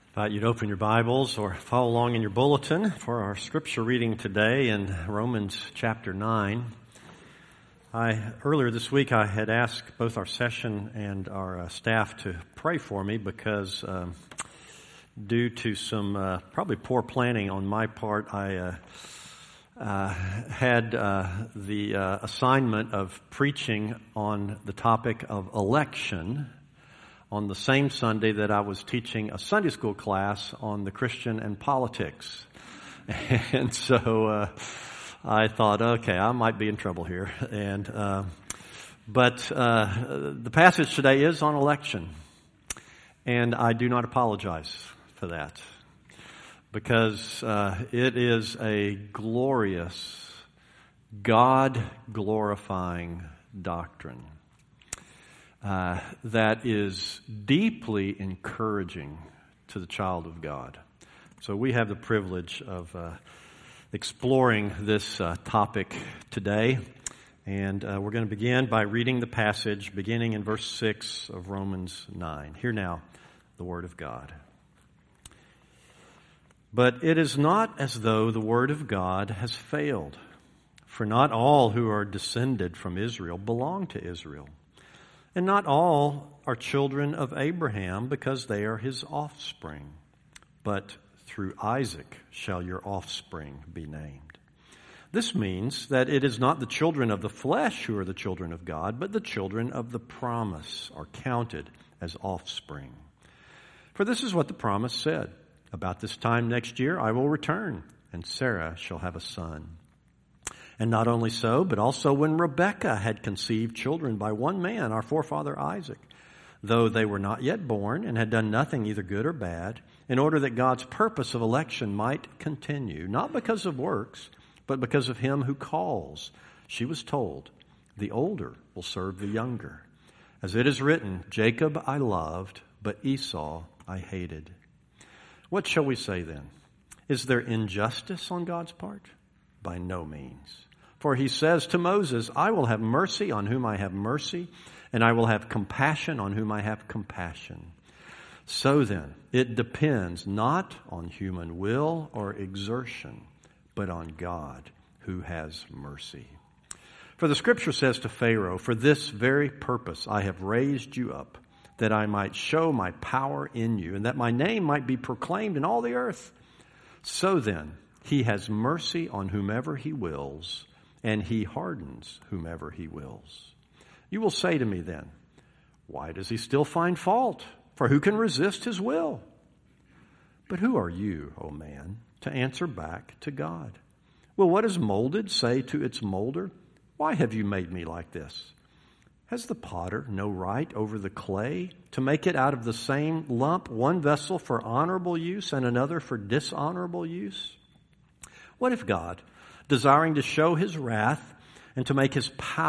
Invite you to open your Bibles or follow along in your bulletin for our scripture reading today in Romans chapter 9. Earlier this week I had asked both our session and our staff to pray for me because due to some probably poor planning on my part, I had the assignment of preaching on the topic of election on the same Sunday that I was teaching a Sunday school class on the Christian and politics. And so I thought, okay, I might be in trouble here. But the passage today is on election. And I do not apologize for that, because it is a glorious, God-glorifying doctrine that is deeply encouraging to the child of God. So we have the privilege of exploring this topic today. And we're going to begin by reading the passage beginning in verse 6 of Romans 9. Hear now the word of God. But it is not as though the word of God has failed, for not all who are descended from Israel belong to Israel. And not all are children of Abraham because they are his offspring. But through Isaac shall your offspring be named. This means that it is not the children of the flesh who are the children of God, but the children of the promise are counted as offspring. For this is what the promise said: about this time next year I will return, and Sarah shall have a son. And not only so, but also when Rebekah had conceived children by one man, our forefather Isaac, though they were not yet born and had done nothing either good or bad, in order that God's purpose of election might continue, not because of works, but because of him who calls. She was told, the older will serve the younger. As it is written, Jacob I loved, but Esau I hated. What shall we say then? Is there injustice on God's part? By no means. For he says to Moses, I will have mercy on whom I have mercy, and I will have compassion on whom I have compassion. So then, it depends not on human will or exertion, but on God who has mercy. For the scripture says to Pharaoh, for this very purpose I have raised you up, that I might show my power in you, and that my name might be proclaimed in all the earth. So then, he has mercy on whomever he wills, and he hardens whomever he wills. You will say to me then, why does he still find fault? For who can resist his will? But who are you, O man, to answer back to God? Will what is molded say to its molder, why have you made me like this? Has the potter no right over the clay to make it out of the same lump, one vessel for honorable use and another for dishonorable use? What if God, desiring to show his wrath and to make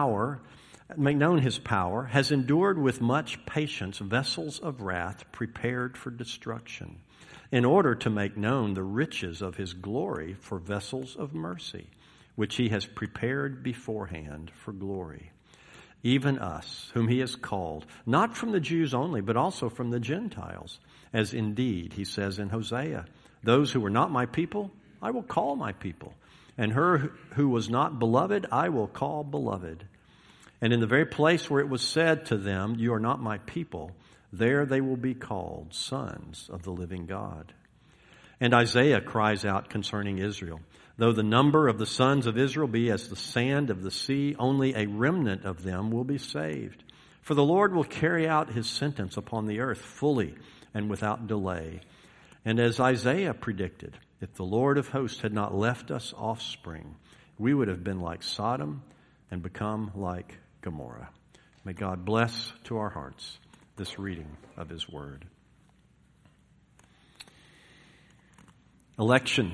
known his power, has endured with much patience vessels of wrath prepared for destruction, in order to make known the riches of his glory for vessels of mercy, which he has prepared beforehand for glory? Even us, whom he has called, not from the Jews only, but also from the Gentiles, as indeed he says in Hosea, those who were not my people, I will call my people, and her who was not beloved, I will call beloved. And in the very place where it was said to them, you are not my people, there they will be called sons of the living God. And Isaiah cries out concerning Israel, though the number of the sons of Israel be as the sand of the sea, only a remnant of them will be saved. For the Lord will carry out his sentence upon the earth fully and without delay. And as Isaiah predicted, if the Lord of hosts had not left us offspring, we would have been like Sodom and become like Gomorrah. May God bless to our hearts this reading of his word. Election.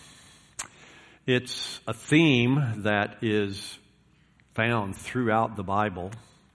It's a theme that is found throughout the Bible.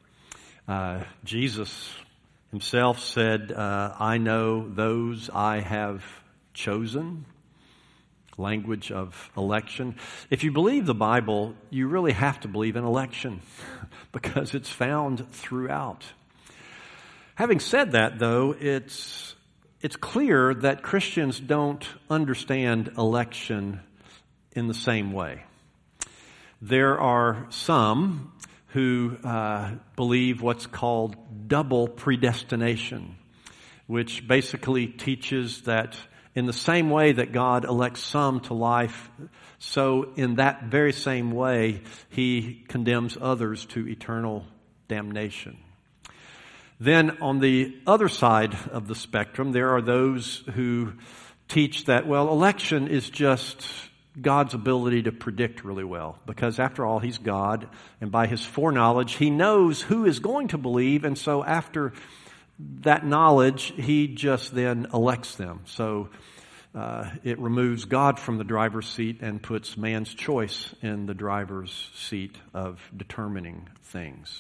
Jesus himself said, I know those I have chosen. Language of election. If you believe the Bible, you really have to believe in election because it's found throughout. Having said that, though, it's it's clear that Christians don't understand election in the same way. There are some who believe what's called double predestination, which basically teaches that in the same way that God elects some to life, so in that very same way, He condemns others to eternal damnation. Then on the other side of the spectrum, there are those who teach that, well, election is just God's ability to predict really well, because after all, He's God, and by His foreknowledge, He knows who is going to believe, and so after that knowledge, He just then elects them. So it removes God from the driver's seat and puts man's choice in the driver's seat of determining things.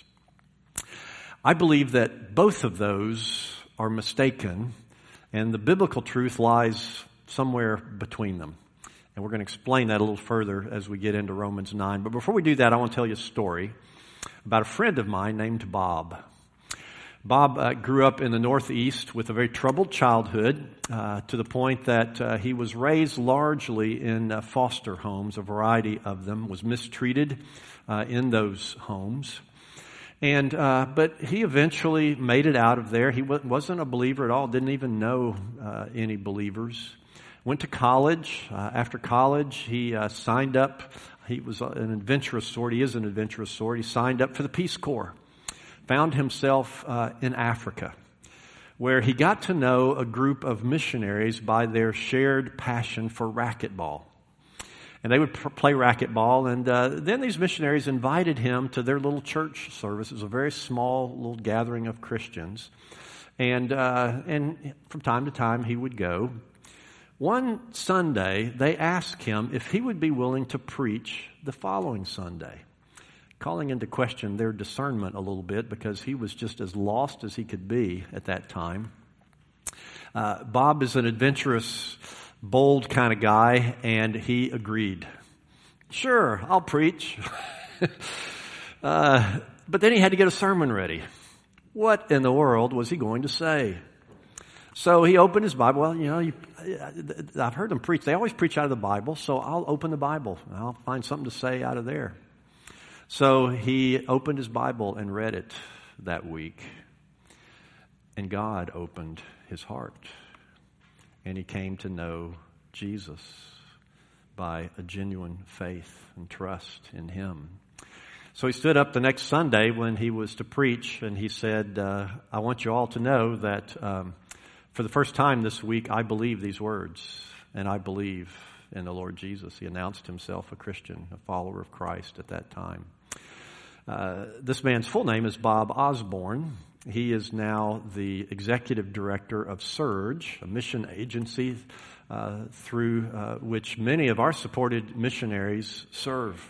I believe that both of those are mistaken, and the biblical truth lies somewhere between them. And we're going to explain that a little further as we get into Romans 9. But before we do that, I want to tell you a story about a friend of mine named Bob. Bob grew up in the Northeast with a very troubled childhood to the point that he was raised largely in foster homes, a variety of them, was mistreated in those homes. And but he eventually made it out of there. He wasn't a believer at all, didn't even know any believers. Went to college. After college, he signed up. He was an adventurous sort. He is an adventurous sort. He signed up for the Peace Corps. Found himself in Africa, where he got to know a group of missionaries by their shared passion for racquetball. And they would play racquetball, and then these missionaries invited him to their little church service. It was a very small little gathering of Christians. And from time to time, he would go. One Sunday, they asked him if he would be willing to preach the following Sunday, calling into question their discernment a little bit because he was just as lost as he could be at that time. Bob is an adventurous, bold kind of guy, and he agreed. Sure, I'll preach. But then he had to get a sermon ready. What in the world was he going to say? So he opened his Bible. Well, I've heard them preach. They always preach out of the Bible, so I'll open the Bible. And I'll find something to say out of there. So he opened his Bible and read it that week. And God opened his heart. And he came to know Jesus by a genuine faith and trust in Him. So he stood up the next Sunday when he was to preach, and he said, I want you all to know that for the first time this week, I believe these words, and I believe in the Lord Jesus. He announced himself a Christian, a follower of Christ at that time. This man's full name is Bob Osborne. He is now the executive director of Surge, a mission agency through which many of our supported missionaries serve.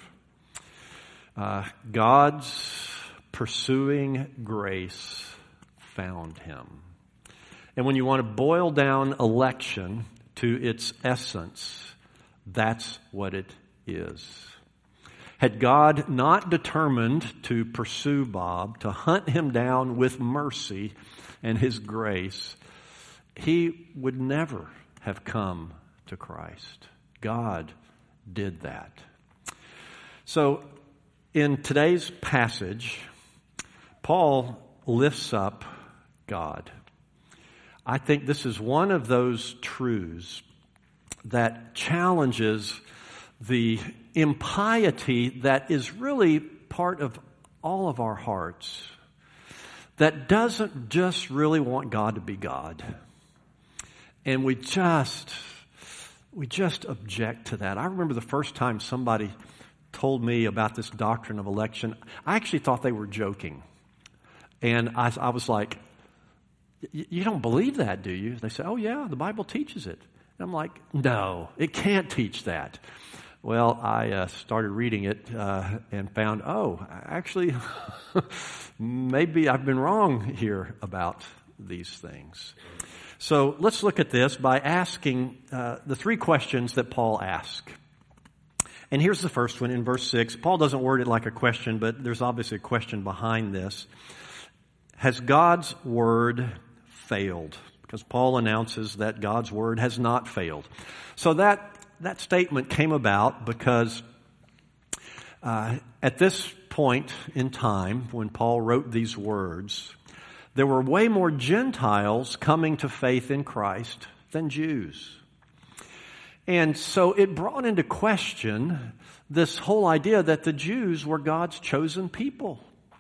God's pursuing grace found him. And when you want to boil down election to its essence, that's what it is. Had God not determined to pursue Bob, to hunt him down with mercy and His grace, he would never have come to Christ. God did that. So, in today's passage, Paul lifts up God. I think this is one of those truths that challenges the impiety that is really part of all of our hearts, that doesn't just really want God to be God. And we just object to that. I remember the first time somebody told me about this doctrine of election, I actually thought they were joking. And I was like, you don't believe that, do you? They said, oh yeah, the Bible teaches it. And I'm like, no, it can't teach that. Well, I started reading it and found, actually, maybe I've been wrong here about these things. So let's look at this by asking the three questions that Paul asked. And here's the first one in verse 6. Paul doesn't word it like a question, but there's obviously a question behind this. Has God's word failed? because Paul announces that God's word has not failed. So that statement came about because at this point in time, when Paul wrote these words, there were way more Gentiles coming to faith in Christ than Jews. And so it brought into question this whole idea that the Jews were God's chosen people.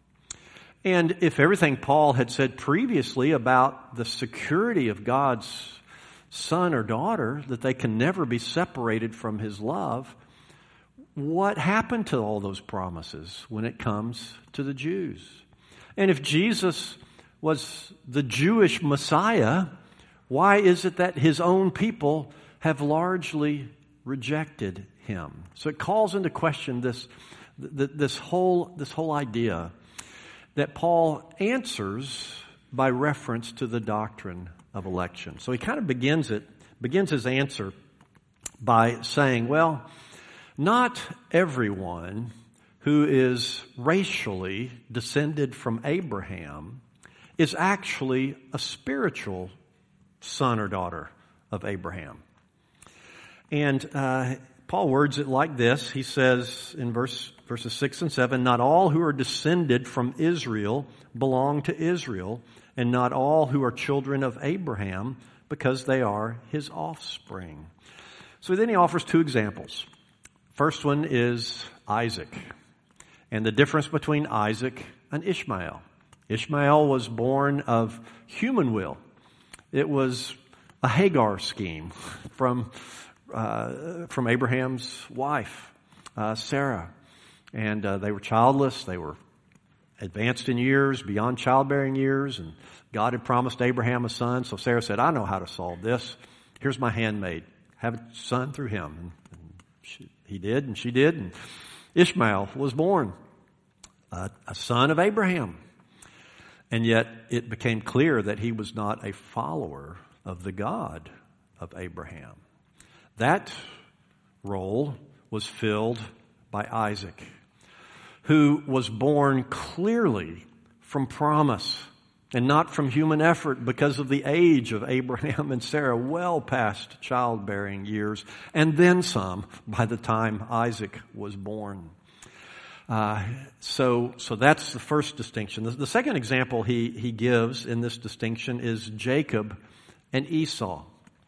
And if everything Paul had said previously about the security of God's son or daughter, that they can never be separated from his love, what happened to all those promises when it comes to the Jews? And if Jesus was the Jewish Messiah, why is it that his own people have largely rejected him? So it calls into question this whole idea that Paul answers by reference to the doctrine of election. So he kind of begins his answer by saying, well, not everyone who is racially descended from Abraham is actually a spiritual son or daughter of Abraham. And Paul words it like this. He says in verses 6 and 7, not all who are descended from Israel belong to Israel, and not all who are children of Abraham, because they are his offspring. So then he offers two examples. First one is Isaac, and the difference between Isaac and Ishmael. Ishmael was born of human will. It was a Hagar scheme from Abraham's wife, Sarah. And they were childless. They were advanced in years, beyond childbearing years. And God had promised Abraham a son. So Sarah said, I know how to solve this. Here's my handmaid. Have a son through him. And he did, and she did. And Ishmael was born, a son of Abraham. And yet it became clear that he was not a follower of the God of Abraham. That role was filled by Isaac, who was born clearly from promise and not from human effort because of the age of Abraham and Sarah, well past childbearing years, and then some by the time Isaac was born. So that's the first distinction. The second example he gives in this distinction is Jacob and Esau.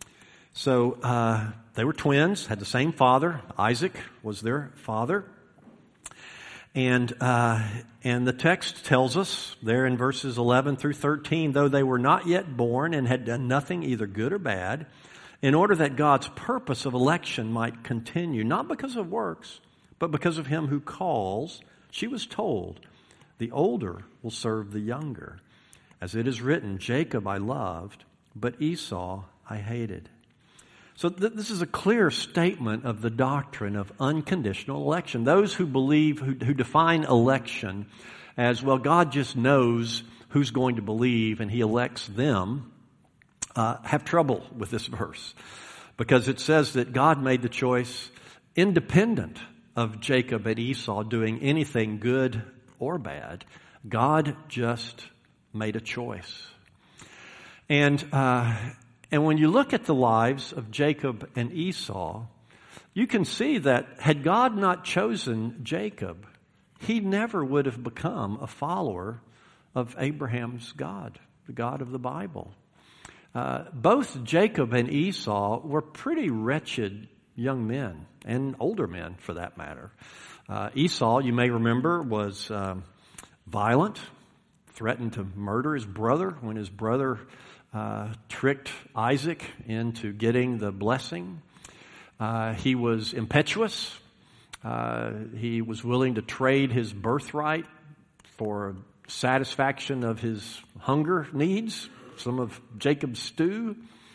So they were twins, had the same father. Isaac was their father. And the text tells us there in verses 11 through 13, though they were not yet born and had done nothing either good or bad, in order that God's purpose of election might continue, not because of works, but because of him who calls, she was told, the older will serve the younger. As it is written, Jacob I loved, but Esau I hated. So this is a clear statement of the doctrine of unconditional election. Those who believe, who define election as, well, God just knows who's going to believe and he elects them, have trouble with this verse. Because it says that God made the choice independent of Jacob and Esau doing anything good or bad. God just made a choice. And when you look at the lives of Jacob and Esau, you can see that had God not chosen Jacob, he never would have become a follower of Abraham's God, the God of the Bible. Both Jacob and Esau were pretty wretched young men, and older men for that matter. Esau, you may remember, was violent, threatened to murder his brother when his brother tricked Isaac into getting the blessing. He was impetuous. He was willing to trade his birthright for satisfaction of his hunger needs, some of Jacob's stew.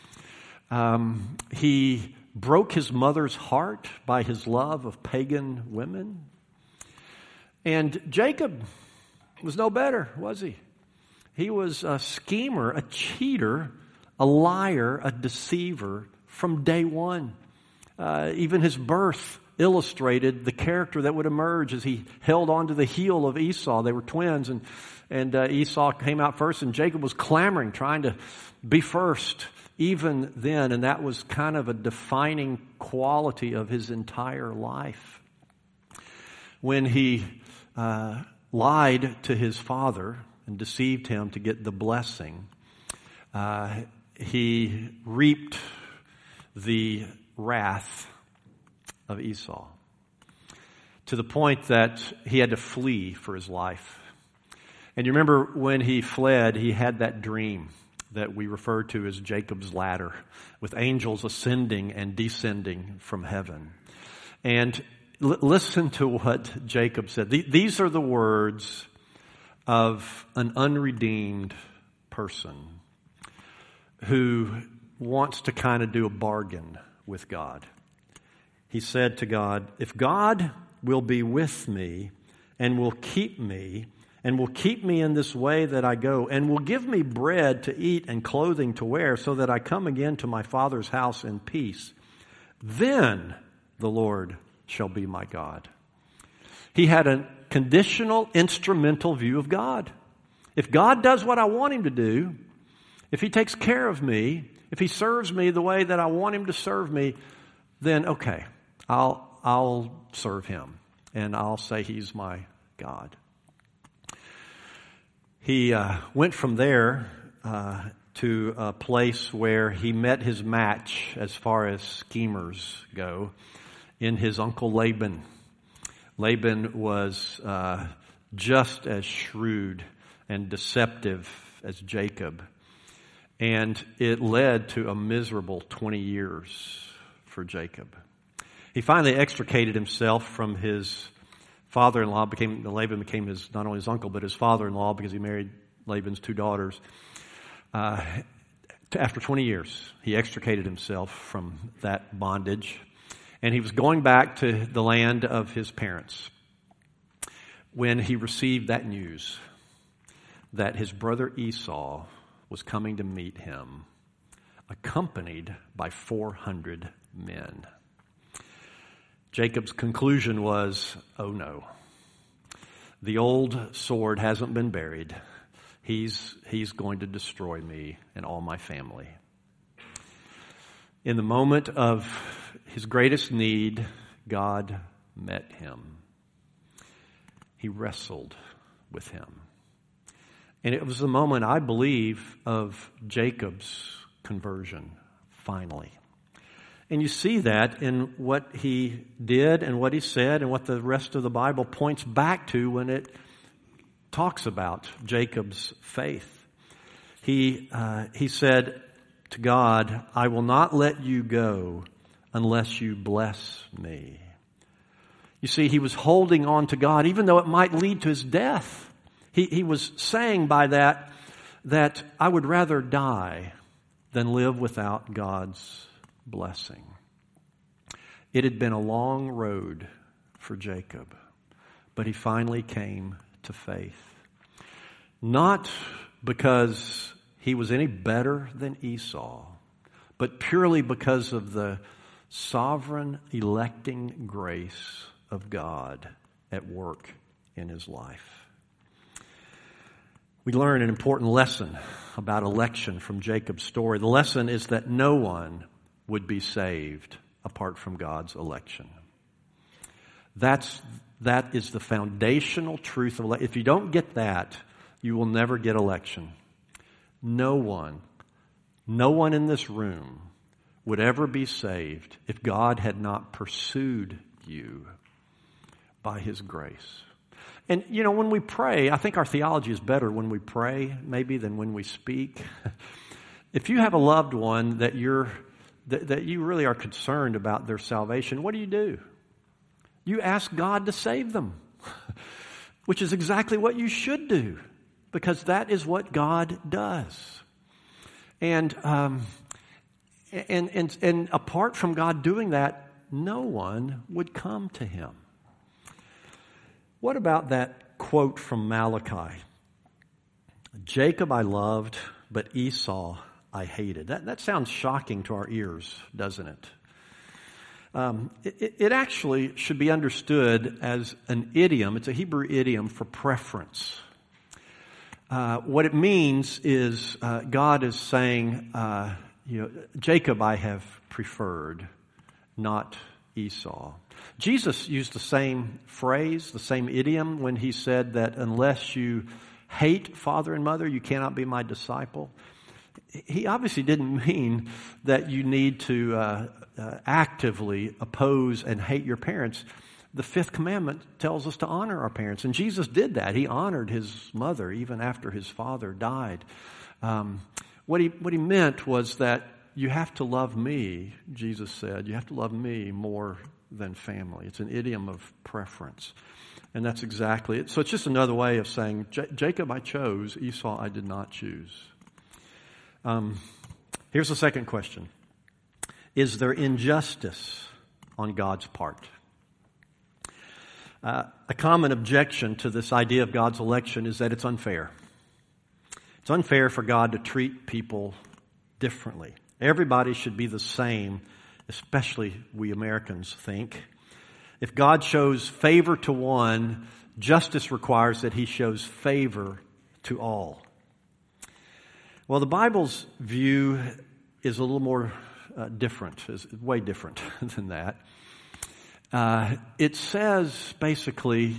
He broke his mother's heart by his love of pagan women. And Jacob was no better, was he? He was a schemer, a cheater, a liar, a deceiver from day one. Even his birth illustrated the character that would emerge as he held onto the heel of Esau. They were twins, and Esau came out first, and Jacob was clamoring, trying to be first even then, and that was kind of a defining quality of his entire life. When he lied to his father and deceived him to get the blessing, he reaped the wrath of Esau to the point that he had to flee for his life. And you remember when he fled, he had that dream that we refer to as Jacob's ladder, with angels ascending and descending from heaven. And listen to what Jacob said. These are the words of an unredeemed person who wants to kind of do a bargain with God. He said to God, "If God will be with me and will keep me in this way that I go, and will give me bread to eat and clothing to wear, so that I come again to my father's house in peace, then the Lord shall be my God." He had a conditional, instrumental view of God. If God does what I want him to do, if he takes care of me, if he serves me the way that I want him to serve me, then okay, I'll serve him, and I'll say he's my God. He went from there to a place where he met his match as far as schemers go in his uncle Laban. Laban was just as shrewd and deceptive as Jacob, and it led to a miserable 20 years for Jacob. He finally extricated himself from his father-in-law. Laban became not only his uncle, but his father-in-law, because he married Laban's two daughters. After 20 years, he extricated himself from that bondage, and he was going back to the land of his parents when he received that news that his brother Esau was coming to meet him, accompanied by 400 men. Jacob's conclusion was, oh no, the old sword hasn't been buried. He's going to destroy me and all my family. In the moment of his greatest need, God met him. He wrestled with him. And it was the moment, I believe, of Jacob's conversion, finally. And you see that in what he did and what he said and what the rest of the Bible points back to when it talks about Jacob's faith. He said to God, "I will not let you go unless you bless me." You see, he was holding on to God even though it might lead to his death. He was saying by that I would rather die than live without God's blessing. It had been a long road for Jacob, but he finally came to faith. Not because he was any better than Esau, but purely because of the sovereign electing grace of God at work in his life. We learn an important lesson about election from Jacob's story. The lesson is that no one would be saved apart from God's election. That is the foundational truth of election. If you don't get that, you will never get election. No one in this room would ever be saved if God had not pursued you by his grace. And, when we pray, I think our theology is better when we pray, maybe, than when we speak. If you have a loved one that you really are concerned about their salvation, what do? You ask God to save them, which is exactly what you should do, because that is what God does. And apart from God doing that, no one would come to him. What about that quote from Malachi? "Jacob I loved, but Esau I hated." That sounds shocking to our ears, doesn't it? It actually should be understood as an idiom. It's a Hebrew idiom for preference. What it means is God is saying, Jacob I have preferred, not Esau. Jesus used the same phrase, the same idiom when he said that unless you hate father and mother, you cannot be my disciple. He obviously didn't mean that you need to actively oppose and hate your parents. The fifth commandment tells us to honor our parents, and Jesus did that. He honored his mother even after his father died. What he meant was that you have to love me, Jesus said. You have to love me more than family. It's an idiom of preference. And that's exactly it. So it's just another way of saying, Jacob I chose, Esau I did not choose. Here's the second question. Is there injustice on God's part? A common objection to this idea of God's election is that it's unfair. It's unfair for God to treat people differently. Everybody should be the same, especially we Americans think. If God shows favor to one, justice requires that he shows favor to all. Well, the Bible's view is a little more different, is way different than that. It says, basically,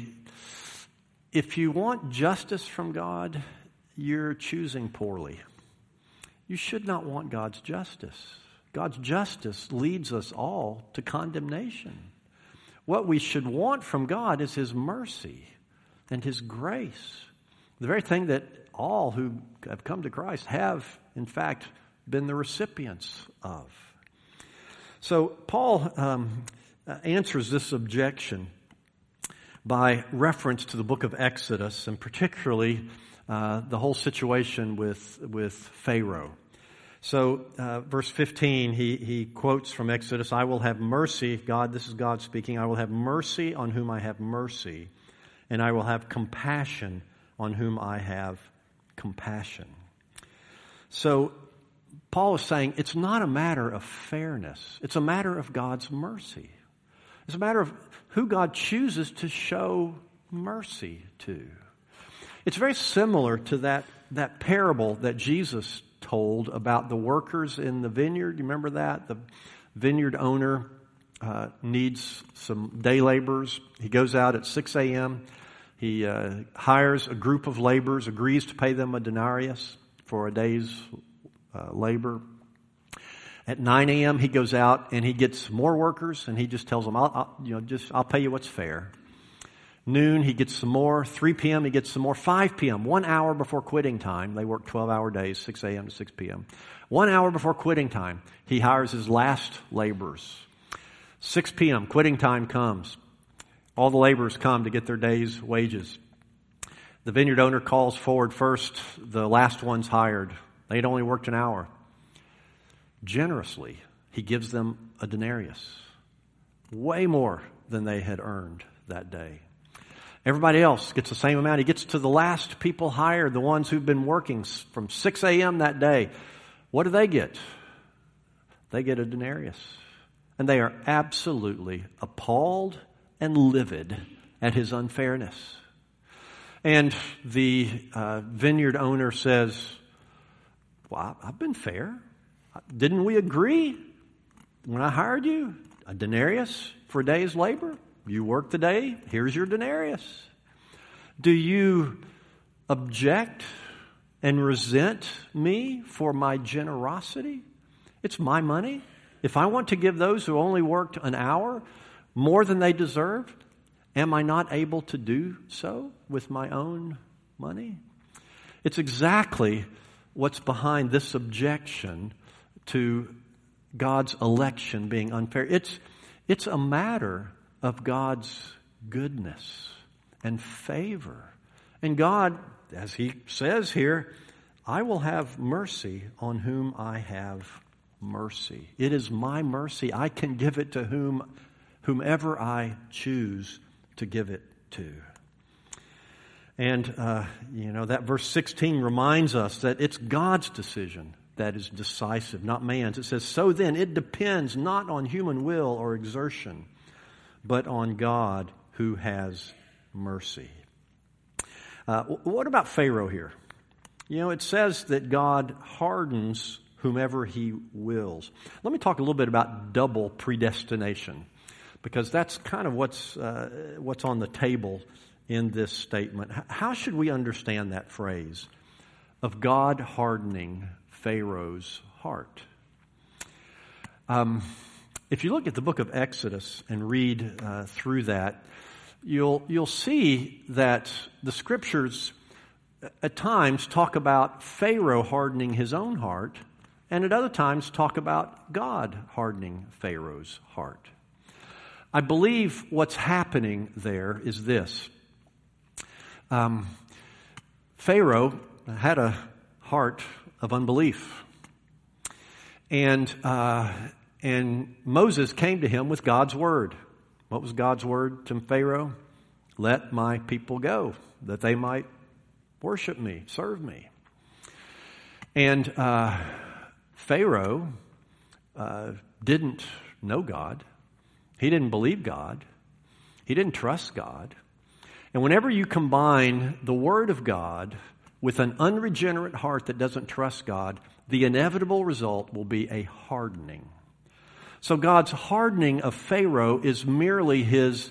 if you want justice from God, you're choosing poorly. You should not want God's justice. God's justice leads us all to condemnation. What we should want from God is his mercy and his grace. The very thing that all who have come to Christ have, in fact, been the recipients of. So Paul answers this objection by reference to the book of Exodus, and particularly the whole situation with Pharaoh. So verse 15, he quotes from Exodus, I will have mercy, God, this is God speaking, I will have mercy on whom I have mercy, and I will have compassion on whom I have compassion. So Paul is saying it's not a matter of fairness. It's a matter of God's mercy. It's a matter of who God chooses to show mercy to. It's very similar to that parable that Jesus told about the workers in the vineyard. You remember that? The vineyard owner needs some day laborers. He goes out at 6 a.m. He hires a group of laborers, agrees to pay them a denarius for a day's labor. At 9 a.m. he goes out and he gets more workers, and he just tells them, I'll pay you what's fair. Noon he gets some more. 3 p.m. he gets some more. 5 p.m. 1 hour before quitting time. They work 12-hour days, 6 a.m. to 6 p.m. 1 hour before quitting time, he hires his last laborers. 6 p.m. quitting time comes. All the laborers come to get their day's wages. The vineyard owner calls forward first the last ones hired. They'd only worked an hour. Generously, he gives them a denarius, way more than they had earned that day. Everybody else gets the same amount. He gets to the last people hired, the ones who've been working from 6 a.m. that day. What do they get? They get a denarius. And they are absolutely appalled and livid at his unfairness. And the vineyard owner says, well, I've been fair. Didn't we agree when I hired you? A denarius for a day's labor? You work the day, here's your denarius. Do you object and resent me for my generosity? It's my money. If I want to give those who only worked an hour more than they deserved, am I not able to do so with my own money? It's exactly what's behind this objection to God's election being unfair. It's a matter of God's goodness and favor. And God, as he says here, I will have mercy on whom I have mercy. It is my mercy. I can give it to whomever I choose to give it to. And, that verse 16 reminds us that it's God's decision that is decisive, not man's. It says, so then it depends not on human will or exertion, but on God who has mercy. What about Pharaoh here? You know, it says that God hardens whomever he wills. Let me talk a little bit about double predestination, because that's kind of what's on the table in this statement. How should we understand that phrase of God hardening Pharaoh's heart? If you look at the book of Exodus and read through that, you'll see that the Scriptures at times talk about Pharaoh hardening his own heart, and at other times talk about God hardening Pharaoh's heart. I believe what's happening there is this. Pharaoh had a heart of unbelief. And Moses came to him with God's word. What was God's word to Pharaoh? Let my people go, that they might worship me, serve me. And Pharaoh didn't know God. He didn't believe God. He didn't trust God. And whenever you combine the Word of God with an unregenerate heart that doesn't trust God, the inevitable result will be a hardening. So God's hardening of Pharaoh is merely his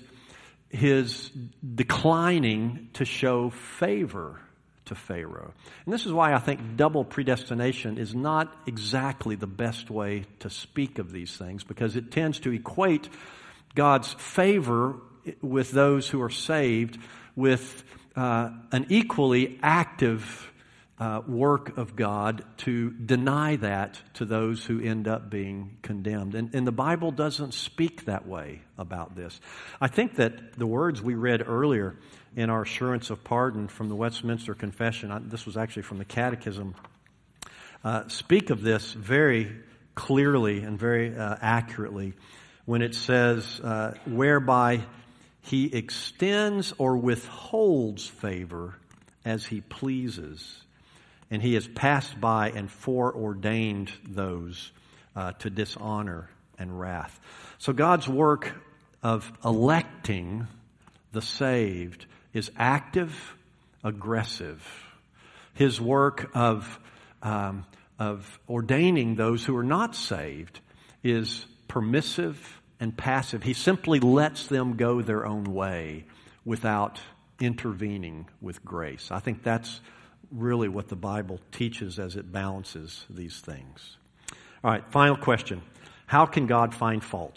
declining to show favor to Pharaoh. And this is why I think double predestination is not exactly the best way to speak of these things, because it tends to equate God's favor with those who are saved with an equally active work of God to deny that to those who end up being condemned. And the Bible doesn't speak that way about this. I think that the words we read earlier in our assurance of pardon from the Westminster Confession, this was actually from the Catechism, speak of this very clearly and very accurately when it says, whereby he extends or withholds favor as he pleases, and he has passed by and foreordained those to dishonor and wrath. So God's work of electing the saved is active, aggressive. His work of ordaining those who are not saved is permissive and passive. He simply lets them go their own way without intervening with grace. I think that's really what the Bible teaches as it balances these things. All right, final question. How can God find fault?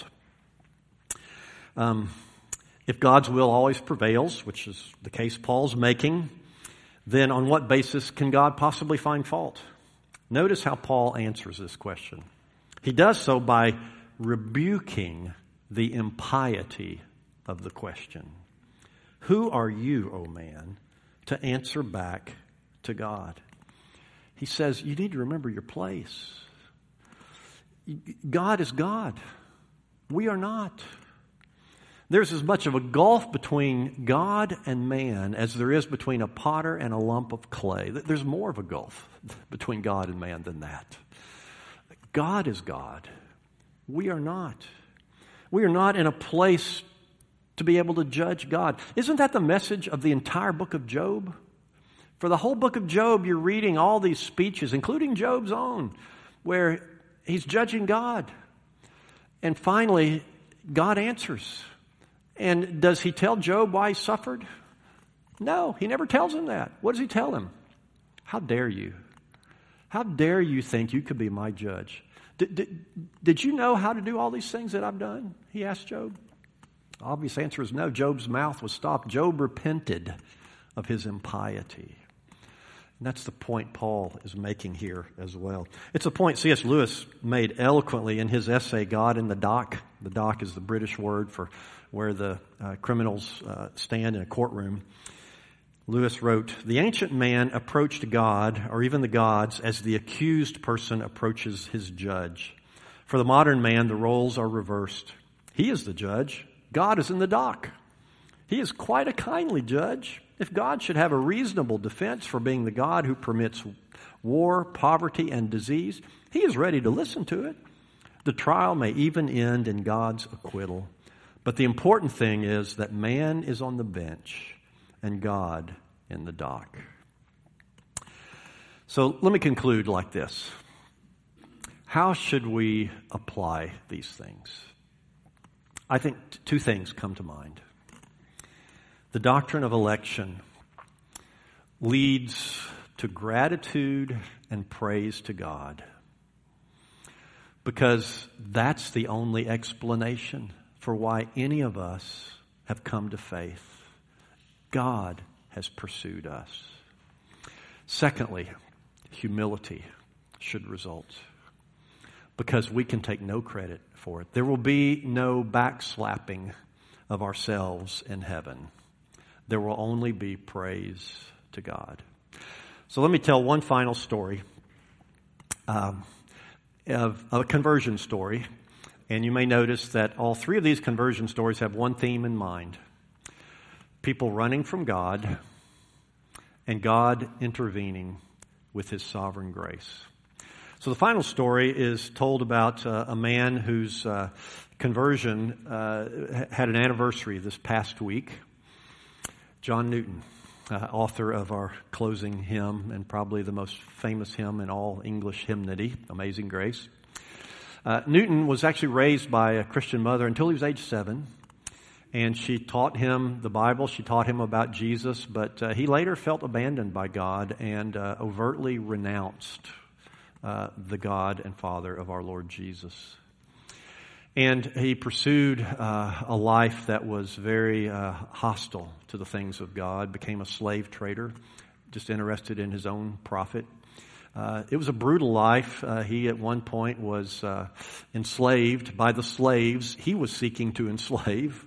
If God's will always prevails, which is the case Paul's making, then on what basis can God possibly find fault? Notice how Paul answers this question. He does so by rebuking the impiety of the question. Who are you, O man, to answer back to God? He says, you need to remember your place. God is God. We are not. There's as much of a gulf between God and man as there is between a potter and a lump of clay. There's more of a gulf between God and man than that. God is God. We are not. We are not in a place to be able to judge God. Isn't that the message of the entire book of Job? For the whole book of Job, you're reading all these speeches, including Job's own, where he's judging God. And finally, God answers. And does he tell Job why he suffered? No, he never tells him that. What does he tell him? How dare you? How dare you think you could be my judge? Did you know how to do all these things that I've done? He asked Job. The obvious answer is no. Job's mouth was stopped. Job repented of his impiety. And that's the point Paul is making here as well. It's a point C.S. Lewis made eloquently in his essay, God in the Dock. The dock is the British word for where the criminals stand in a courtroom. Lewis wrote, the ancient man approached God, or even the gods, as the accused person approaches his judge. For the modern man, the roles are reversed. He is the judge. God is in the dock. He is quite a kindly judge, If God should have a reasonable defense for being the God who permits war, poverty, and disease, He is ready to listen to it. The trial may even end in God's acquittal. But the important thing is that man is on the bench and God in the dock. So let me conclude like this. How should we apply these things? I think two things come to mind. The doctrine of election leads to gratitude and praise to God, because that's the only explanation for why any of us have come to faith. God has pursued us. Secondly, humility should result, because we can take no credit for it. There will be no backslapping of ourselves in heaven. There will only be praise to God. So let me tell one final story of a conversion story. And you may notice that all three of these conversion stories have one theme in mind. People running from God and God intervening with His sovereign grace. So the final story is told about a man whose conversion had an anniversary this past week. John Newton, author of our closing hymn and probably the most famous hymn in all English hymnody, Amazing Grace. Newton was actually raised by a Christian mother until he was age 7. And she taught him the Bible. She taught him about Jesus. But he later felt abandoned by God and overtly renounced the God and Father of our Lord Jesus. And he pursued a life that was very hostile to the things of God, became a slave trader, just interested in his own profit. It was a brutal life. He at one point was enslaved by the slaves he was seeking to enslave.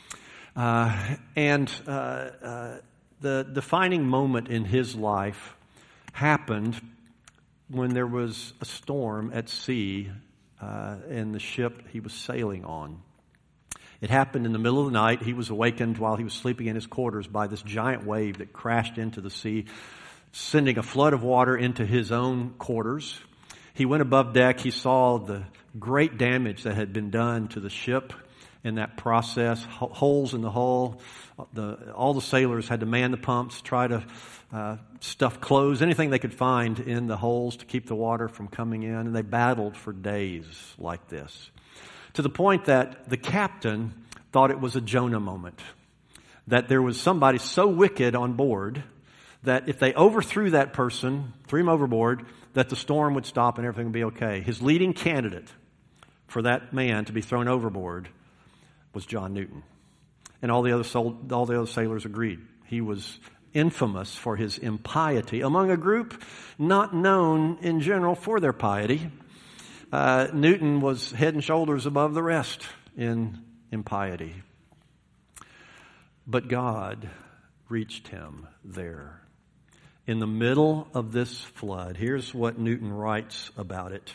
And the defining moment in his life happened when there was a storm at sea in the ship he was sailing on. It happened in the middle of the night. He was awakened while he was sleeping in his quarters by this giant wave that crashed into the sea, sending a flood of water into his own quarters. He went above deck. He saw the great damage that had been done to the ship in that process, holes in the hull. All the sailors had to man the pumps, try to stuff clothes, anything they could find in the holes to keep the water from coming in. And they battled for days like this, to the point that the captain thought it was a Jonah moment, that there was somebody so wicked on board that if they overthrew that person, threw him overboard, that the storm would stop and everything would be okay. His leading candidate for that man to be thrown overboard was John Newton. And all the other sailors agreed. He was infamous for his impiety among a group not known in general for their piety. Newton was head and shoulders above the rest in impiety. But God reached him there. In the middle of this flood, here's what Newton writes about it.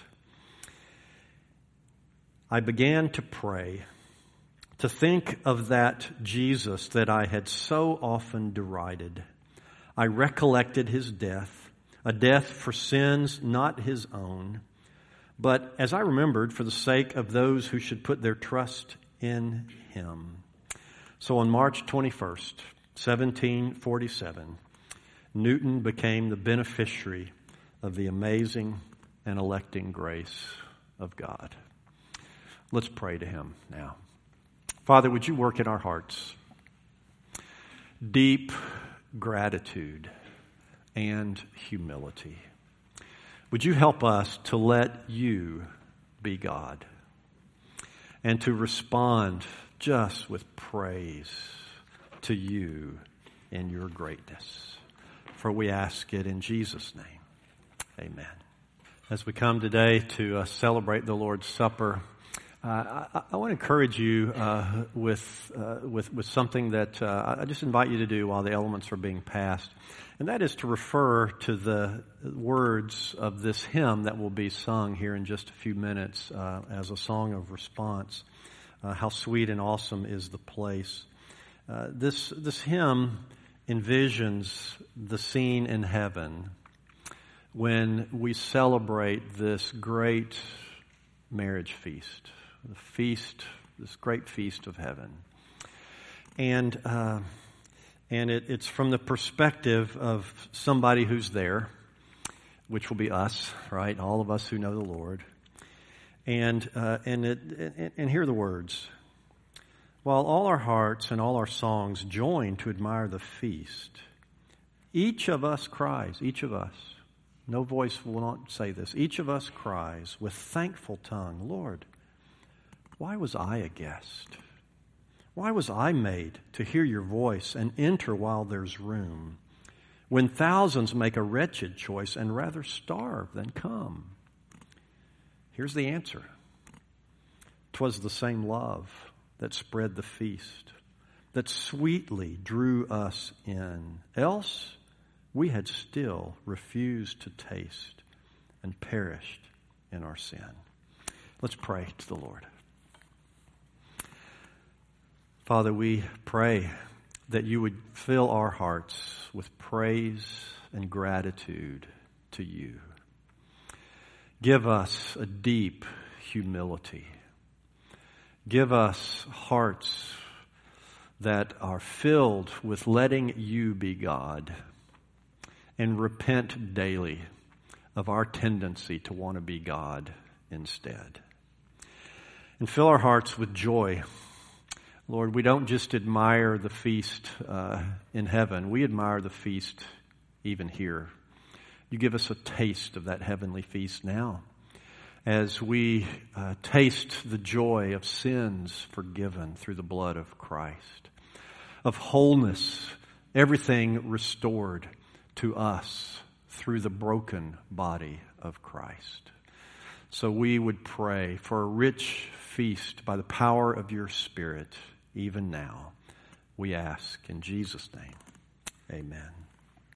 I began to pray, to think of that Jesus that I had so often derided. I recollected his death, a death for sins not his own, but as I remembered, for the sake of those who should put their trust in him. So on March 21st, 1747, Newton became the beneficiary of the amazing and electing grace of God. Let's pray to him now. Father, would you work in our hearts deep gratitude and humility? Would you help us to let you be God and to respond just with praise to you in your greatness? For we ask it in Jesus' name. Amen. As we come today to celebrate the Lord's Supper, I want to encourage you with something that I just invite you to do while the elements are being passed. And that is to refer to the words of this hymn that will be sung here in just a few minutes as a song of response. How sweet and awesome is the place. This hymn envisions the scene in heaven when we celebrate this great marriage feast, this great feast of heaven. And it's from the perspective of somebody who's there, which will be us, right? All of us who know the Lord. And hear the words. While all our hearts and all our songs join to admire the feast, each of us cries, each of us. No voice will not say this. Each of us cries with thankful tongue, Lord, why was I a guest? Why was I made to hear your voice and enter while there's room, when thousands make a wretched choice and rather starve than come? Here's the answer. 'Twas the same love that spread the feast, that sweetly drew us in. Else we had still refused to taste and perished in our sin. Let's pray to the Lord. Father, we pray that you would fill our hearts with praise and gratitude to you. Give us a deep humility. Give us hearts that are filled with letting you be God, and repent daily of our tendency to want to be God instead. And fill our hearts with joy. Lord, we don't just admire the feast in heaven. We admire the feast even here. You give us a taste of that heavenly feast now as we taste the joy of sins forgiven through the blood of Christ, of wholeness, everything restored to us through the broken body of Christ. So we would pray for a rich feast by the power of your Spirit, even now. We ask in Jesus' name. Amen.